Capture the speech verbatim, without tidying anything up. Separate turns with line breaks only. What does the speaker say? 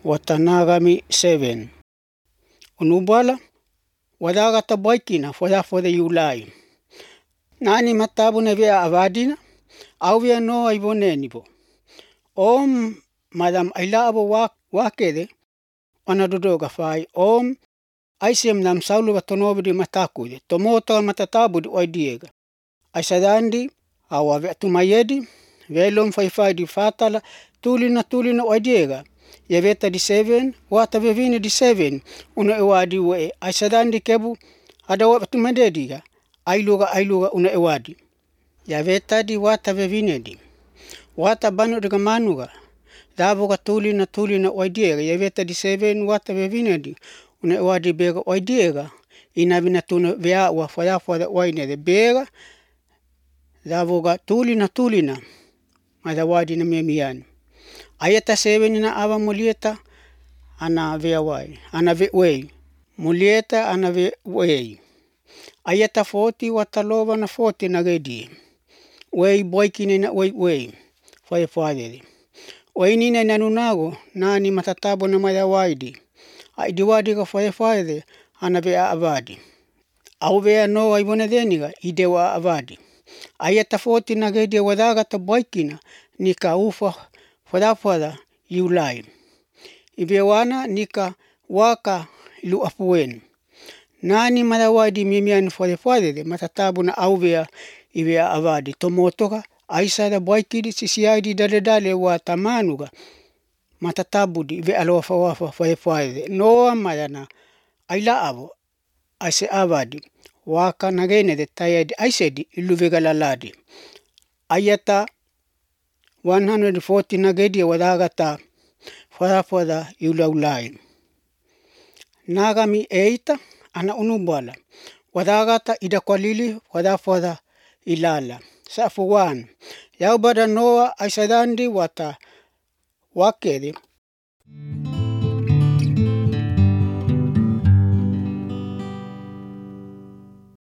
watanagami seven. Unubala wadagata baikina foda-foda iulai. Nani matabuna vea avadina au vea no aivonenivo. Om madam ailabo wak wakede ona dodoga fai om aisem nam saulu watonobidi matakude tomoto matatabudi oidiega. Aisadandi awa vea tumayedi velom fai-fai di fatala tulina tulina oidiega. Ya veta di seven wata vevine di seven una ewadi we aisadandi kebu ada wa tumadediga ailuga ailuga una ewadi. Ya veta di wata vevine di wata banu diga manuga dabuga tulina tulina oidiega. Ya veta di seven wata vevine di una ewadi bega oidiega ina vina tuna vea wa faya faya oine de bega dabuga tulina tulina mada wadi na memian. Ayata seven ina awa mulieta ana vea wai ana ve wei mulieta ana ve wei. Ayata forty wataloba na forty na gedi wei boikine na wei wei faya faya. Wei nina nanunago nani matatabo na maya waidi aidi wadi ka faya faya ana vea avadi. Au vea no aibona deniga idewa avadi. Ayata forty na gedi wadagata boikina nika ufa fada-fada iulai. Ibewana nika waka ilu apuen. Nani madawadi mimian fade-fade de matatabu na auvea ibea avadi. Tomotoka aisada boikidi sisiaidi dale-dale wa tamanuga matatabu di ibea alofa wafa fade-fade. Noa mayana aila abo aise avadi waka nagene de tayadi aisedi ilu vegalaladi. Ayata one hundred forty na gedi wadagata fada-fada iulaulai. Nagami eight ana unubala wadagata idakwalili fada-fada ilala. Safu one yau bada noa aisadandi wata wakedi